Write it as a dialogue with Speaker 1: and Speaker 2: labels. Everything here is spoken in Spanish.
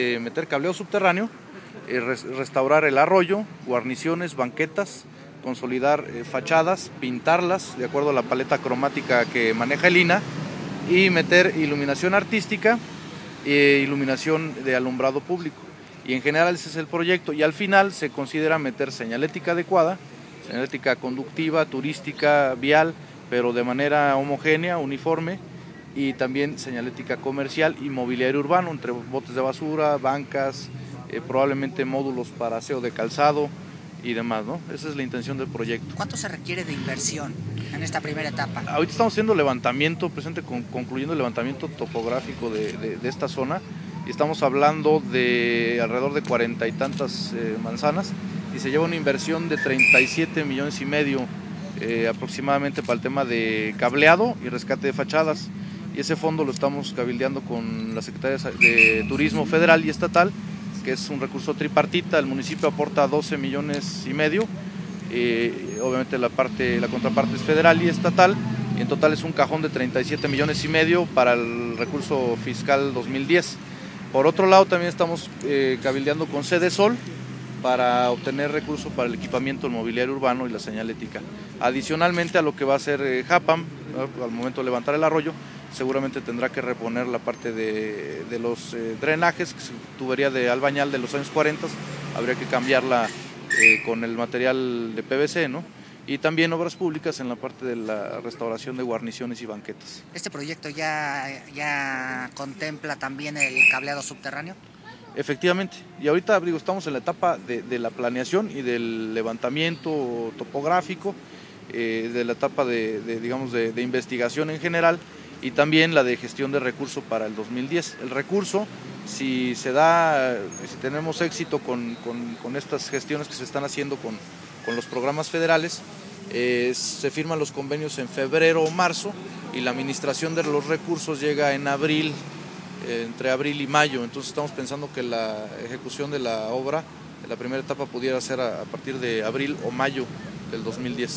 Speaker 1: Meter cableado subterráneo, restaurar el arroyo, guarniciones, banquetas, consolidar fachadas, pintarlas de acuerdo a la paleta cromática que maneja el INAH y meter iluminación artística e iluminación de alumbrado público. Y en general ese es el proyecto, y al final se considera meter señalética adecuada, señalética conductiva, turística, vial, pero de manera homogénea, uniforme, y también señalética comercial y mobiliario urbano, entre botes de basura, bancas, probablemente módulos para aseo de calzado y demás, ¿no? Esa es la intención del proyecto.
Speaker 2: ¿Cuánto se requiere de inversión en esta primera etapa?
Speaker 1: Ahorita estamos haciendo levantamiento, concluyendo el levantamiento topográfico de esta zona, y estamos hablando de alrededor de 40 y tantas manzanas, y se lleva una inversión de 37,5 millones aproximadamente para el tema de cableado y rescate de fachadas. Y ese fondo lo estamos cabildeando con las secretarías de Turismo federal y estatal, que es un recurso tripartita. El municipio aporta 12,5 millones, obviamente la contraparte es federal y estatal, y en total es un cajón de 37,5 millones para el recurso fiscal 2010. Por otro lado, también estamos cabildeando con Sedesol para obtener recursos para el equipamiento del mobiliario urbano y la señalética. Adicionalmente a lo que va a hacer Japam, ¿no? Al momento de levantar el arroyo, seguramente tendrá que reponer la parte de los drenajes, que es tubería de albañal de los años 40, habría que cambiarla con el material de PVC, ¿no? Y también obras públicas en la parte de la restauración de guarniciones y banquetas.
Speaker 2: ¿Este proyecto ya contempla también el cableado subterráneo?
Speaker 1: Efectivamente, y ahorita estamos en la etapa de la planeación y del levantamiento topográfico, de la etapa de investigación en general, y también la de gestión de recursos para el 2010. El recurso, si tenemos éxito con estas gestiones que se están haciendo con los programas federales, se firman los convenios en febrero o marzo, y la administración de los recursos llega en abril, entre abril y mayo. Entonces estamos pensando que la ejecución de la obra, de la primera etapa, pudiera ser a partir de abril o mayo del 2010.